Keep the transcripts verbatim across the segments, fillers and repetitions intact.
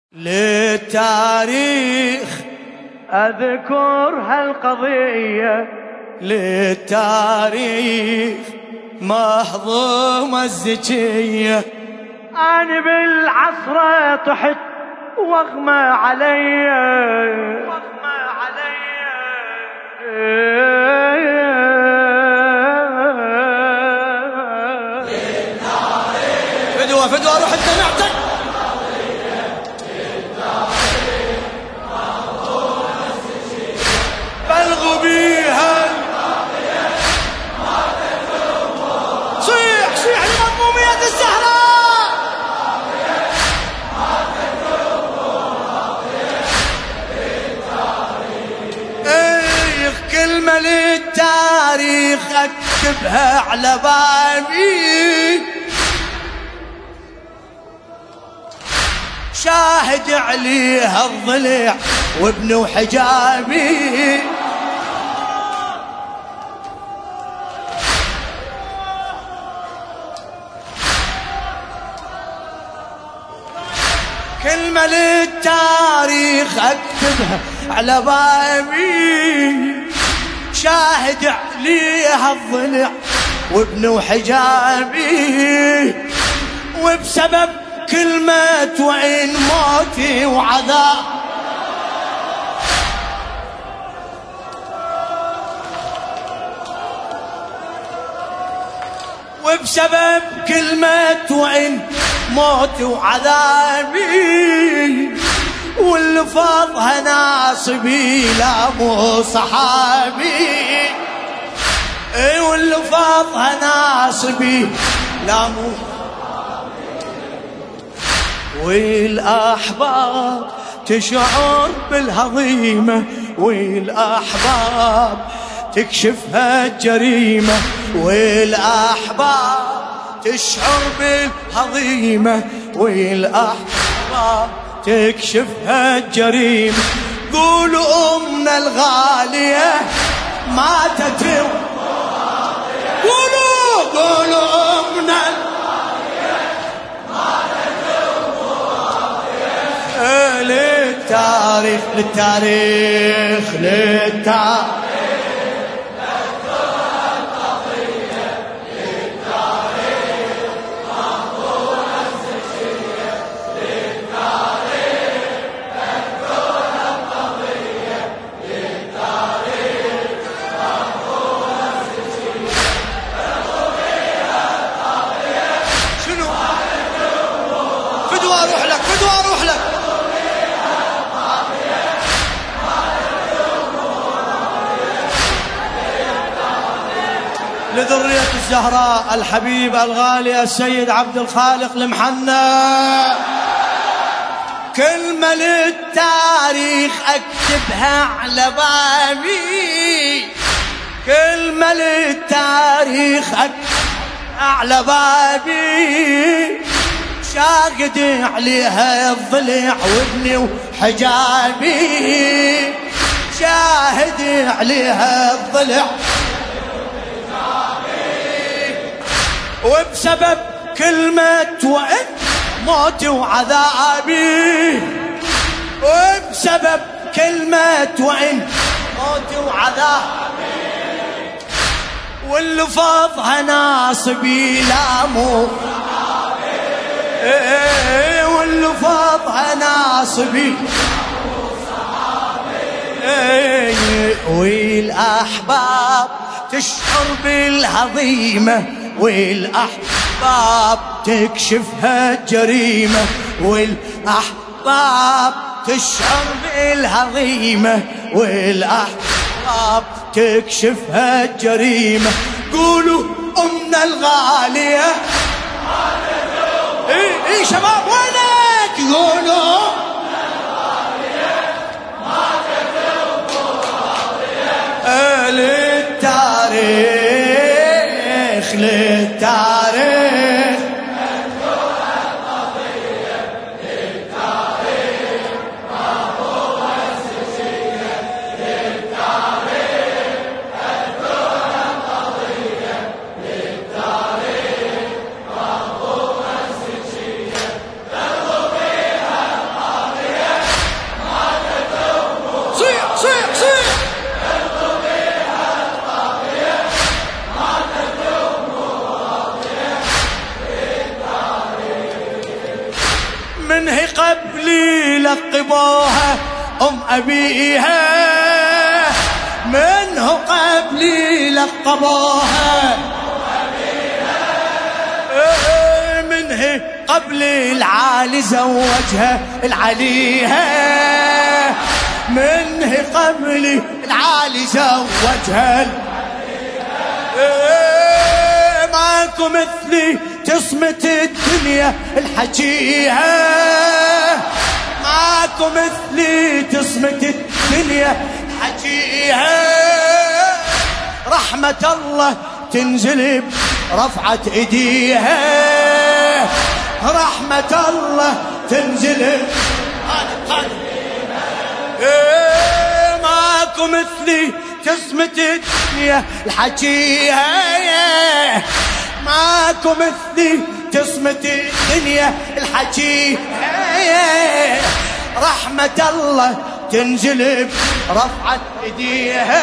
للتاريخ أذكر هالقضية، للتاريخ مهضومة الزكية. أنا بالعصرة طحت واغمى علي واغمى علي فدوة فدوة روح الدمعتك. بلغوا بيها صيح صيح لمضمومية الزهراء. ايه كلمة للتاريخ اكتبها على بابي، شاهد عليها الضلع وابن حجابي. كلمة للتاريخ اكتبها على بابي، شاهد عليها الضلع وابن حجابي. وبسبب كلمة وإن موتي وعذاب، وبسبب كلمة وإن موتي وعذابي، واللي فاضها ناصبي لا مو صحابي. اي واللي فاضها ناصبي لا مو، والأحباب تشعر بالهضيمة، والأحباب تكشفها الجريمة، والأحباب تشعر بالهضيمة، والأحباب تكشفها الجريمة. قولوا أمنا الغالية ماتت، قولوا قولوا أمنا للتاريخ للتاريخ للتاريخ شنو؟ فدوى اروح لك، فدوى اروح لك. لذرية الزهراء الحبيب الغالي السيد عبد الخالق المحنى. كلمة للتاريخ اكتبها على بابي، كلمة للتاريخ اكتبها على بابي، شاهد عليها الضلع وابني وحجابي، شاهد عليها الضلع. وبسبب كلمة وإن موتي وعذابي، وبسبب كلمة وإن موتي وعذابي، واللي فاضها ناصبي لا مو، ايه واللي فاضها ناصبي ايه. والأحباب تشعر بالهضيمة، والأحباب تكشفها الجريمة، والأحباب تشعر بالهضيمة، والأحباب تكشفها الجريمة. قولوا أمنا الغالية اي اي شباب وينك؟ قولوا أمنا الغالية ماتت وراضية. للتاريخ للتاريخ أذكر القضية، للتاريخ مهضومة الزكية، للتاريخ أذكر القضية، للتاريخ مهضومة الزكية. بلغوا بيها القضية قبلي لقبوها أم أبيها، منه قبلي لقبوها منه قبلي العالي زوجها العليها، منه قبلي العالي زوجها ماكو مثلي تصمت الدنيا الحجيها، ماكو مثلي تصمت الدنيا الحجيها، رحمة الله تنزل برفعة ايديها، رحمة الله تنزل ماكو مثلي تصمت الدنيا الحجيها، ماكو مثلي تصمت الدنيا الحجيها، رحمة الله تنزل برفعة ايديها،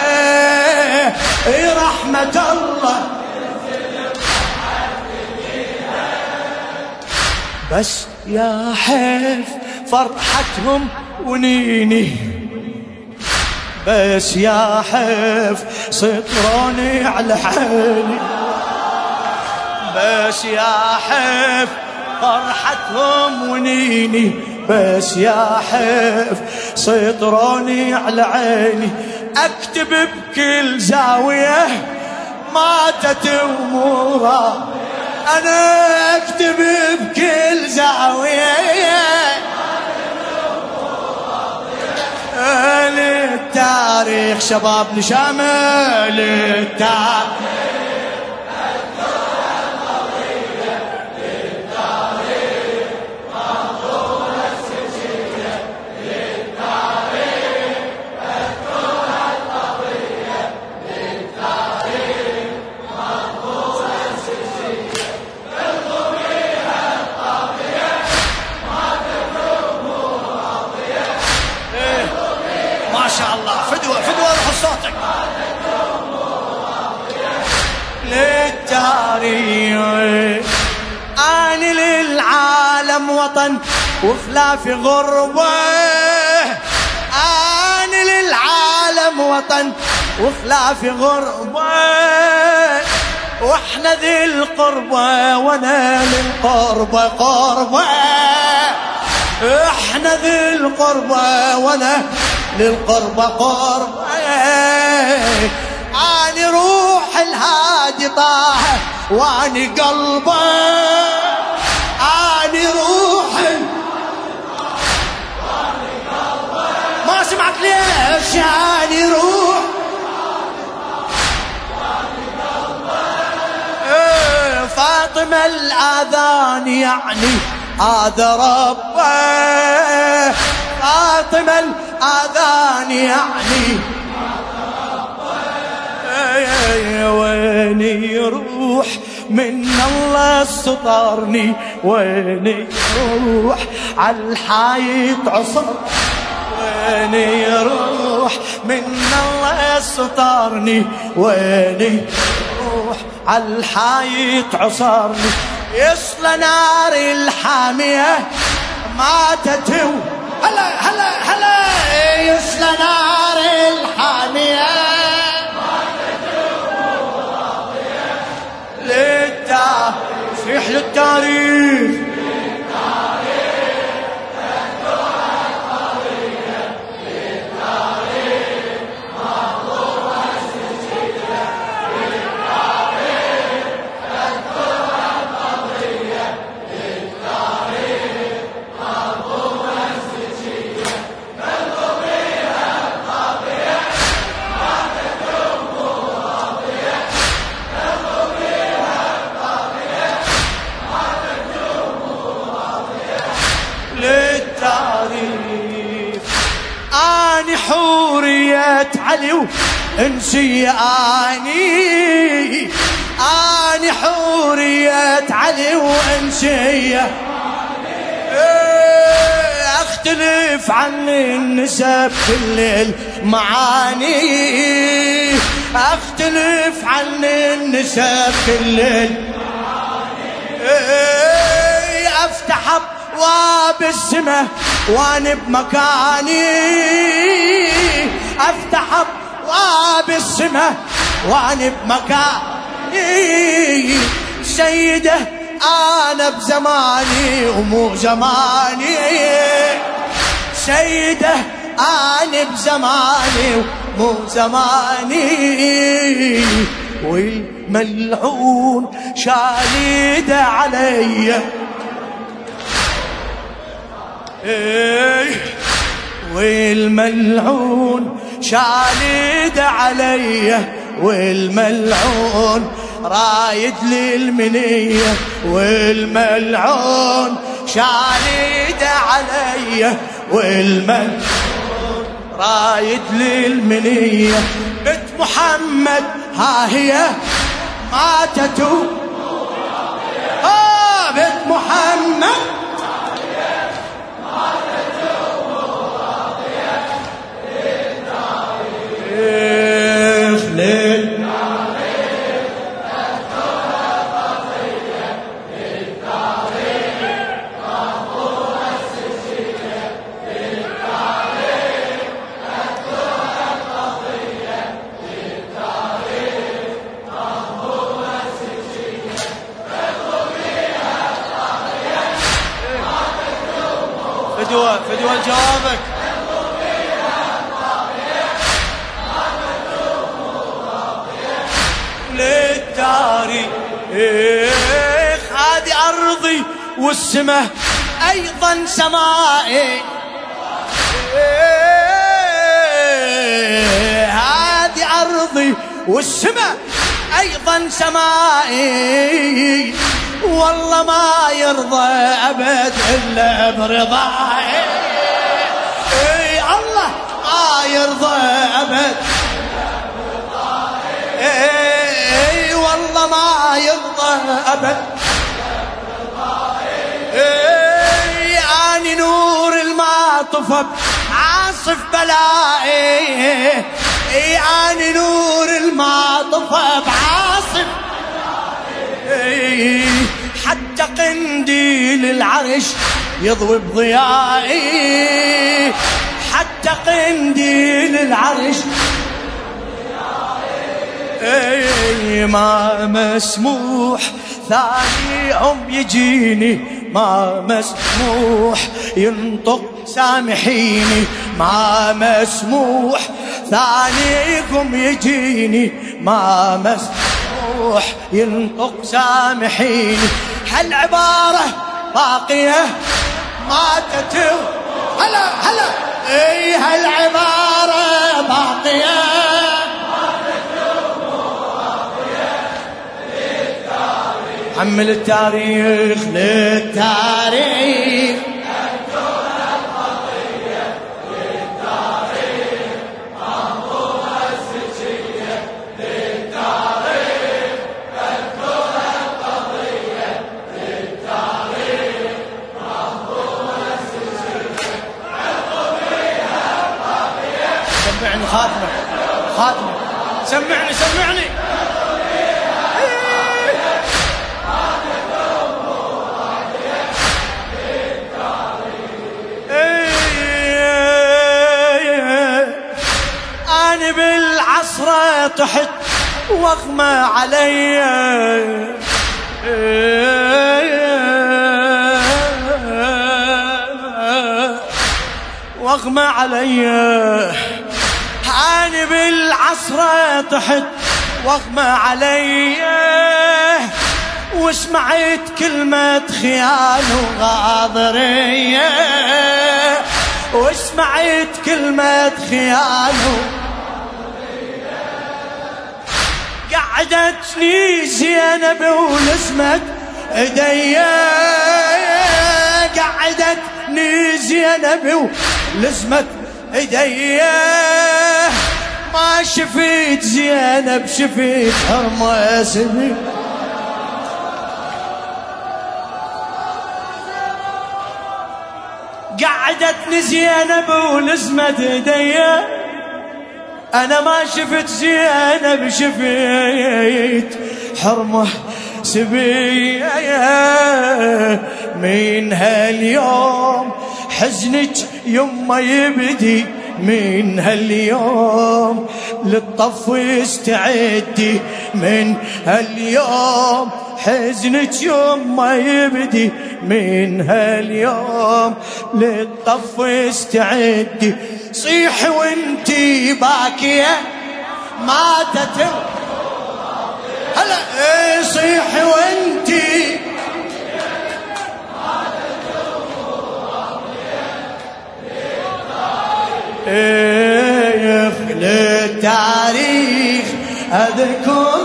رحمة الله تنزل برفعة ايديها، بس يا حيف فرحتهم ونيني، بس يا حيف سطروني على حالي، بس يا حيف فرحتهم ونيني، بس يا حيف سطروني على عيني، اكتب بكل زاوية ماتت امورها، انا اكتب بكل زاوية للتاريخ شباب نشامة للتاريخ ما شاء الله فدوة فدوة روح صوتك للتاريخ أنا للعالم وطن وفلا في غربة، أنا للعالم وطن وفلا في غربة، واحنا ذي القربة وانا للقربة قربة، احنا ذي القربة وانا للقربة قربة، اني روح الهادي طه واني قلبه، اني روح ما سمعت ليش اني روح فاطمة الآذان يعني هذا ربه، فاطمة الآذان يعني وين يروح من الله سطرني، وين يروح عالحايط عصر، وين يروح من الله سطرني، وين يروح عالحايط عصرني، يصل نار الحامية ماتت هلا هلا هلا، يصل نار الحامية للتاريخ للتاريخ اني حورية علي وانسي اني، اني حورية علي وانسي، اختلف عن النسب كل المعاني، اختلف عن النسب كل المعاني، افتح ابواب السماء وانا بمكاني افتح ابواب السماء وانا بمكاني سيده انا بزماني ومو زماني سيده انا بزماني ومو زماني والملعون شاليده علي والملعون شاليده علي والملعون رايد للمنيه والملعون شاليده علي والملعون رايد للمنيه بنت محمد ها هي ماتت اه بنت محمد فدوى فدوى جوابك للتاريخ هذه أرضي والسماء أيضا سمائي هذه أرضي والسماء أيضا سمائي والله ما يرضى أبد إلا برضاي اي الله ما يرضى أبد اي والله ما يرضى أبد اي أني نور المعطف عاصف بلائي اي أني نور المعطف بعاصف اي حتى قنديل العرش يضوي بضيائي حتى قنديل العرش اي ما مسموح ثاني يوم يجيني ما مسموح ينطق سامحيني ما مسموح ثاني يوم يجيني ما مسموح ينطق سامحيني هالعبارة باقية ما تتو هلا هلا اي هالعبارة باقية ما تتو باقية للتاريخ حمل التاريخ للتاريخ سمعني خاتمة خاتمة سمعني سمعني أنا بالعصرة طحت واغمى علي واغمى علي أنا بالعصرة طحت واغمى علي وسمعت كلمة خيال وغاضرية وسمعت كلمة خيال قعدتني زينب ولزمت ايديا قعدتني زينب ولزمت ايديا ما شفيت زينب شفيت حرمة سبي قعدتني زينب ولزمت ايديا انا ما شفت زينب شفيت حرمة سبي من هاليوم حزنك يما يبدي من هاليوم للطف استعدي من هاليوم حزنك يما يبدي من هاليوم للطف استعدي صيحي وانتي باكية ما تتم هلا ايه صيحي وانتي ايه للتاريخ اذكر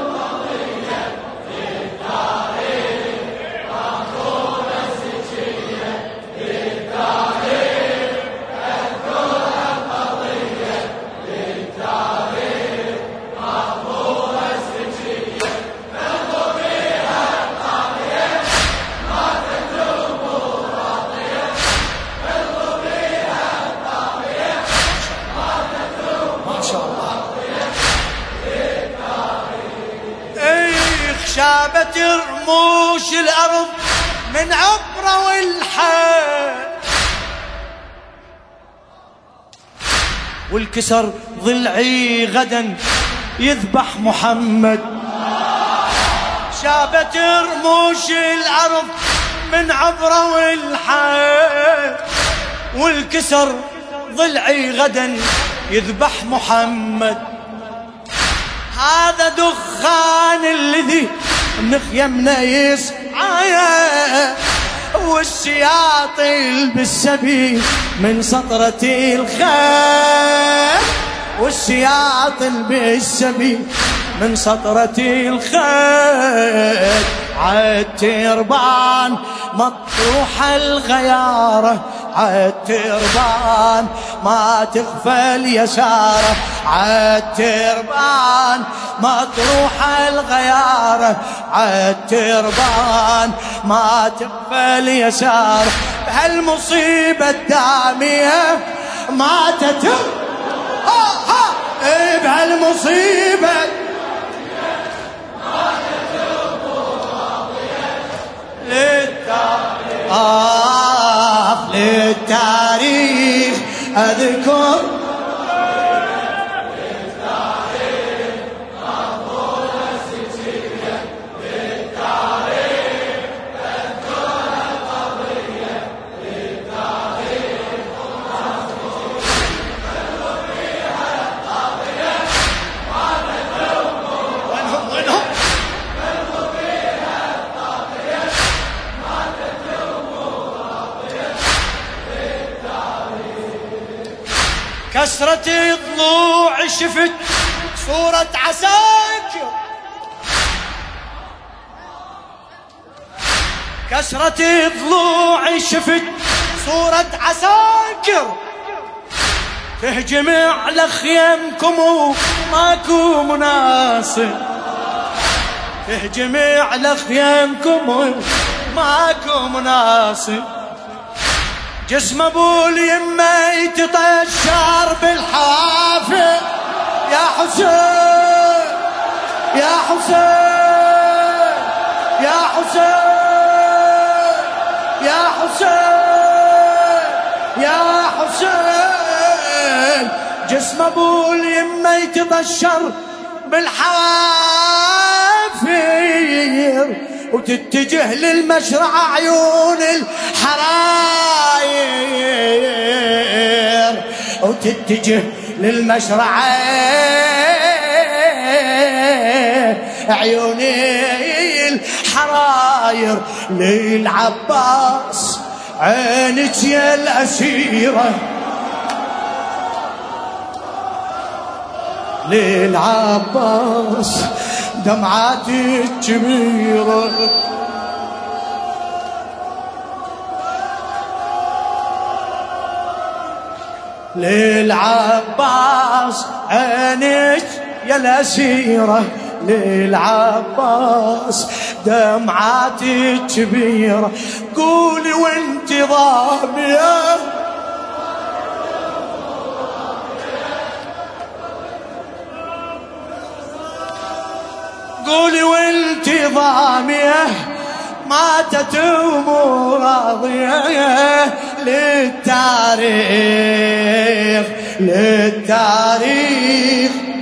شابت رموش الأرض من عبرة والحال والكسر ضلعي غدا يذبح محمد شابت رموش الأرض من عبرة والحال والكسر ضلعي غدا يذبح محمد هذا دخان الذي نخيمنا يسعى والسياطل بالسبيل من سطرة الخيل والسياطل بالسبيل من سطرة الخيل عالتربان مطروح الغيارة عالتربان ما تخفى اليسارة عالتربان مطروح الغيارة عالتربان ما تخفى اليسارة بهالمصيبة الدامية ما تتم إيه بهالمصيبة للتاريخ آه للتاريخ أذكر للتاريخ مقبول السجية للتاريخ أذكر القضية للتاريخ مقبول فيها القضية ما تتم وينهم وينهم كسرة ضلوع شفت صورة عساكر كسرة ضلوع شفت صورة عساكر تهجم على خيامكم وماكو مناصر تهجم على خيامكم وماكو مناصر جسم ابو اليمه يتطشر بالحافل يا حسين يا حسين يا حسين يا حسين يا حسين جسم ابو اليمه يتطشر بالحافل وتتجه للمشرع عيون الحراير وتتجه للمشرع عيون الحراير للعباس عينك يا الأسيرة للعباس دمعاتي الكبيرة للعباس عينك يا الأسيرة للعباس دمعاتي الكبيرة قولي وانت ضامية قولي وانت ضامية ماتت ومو راضية للتاريخ للتاريخ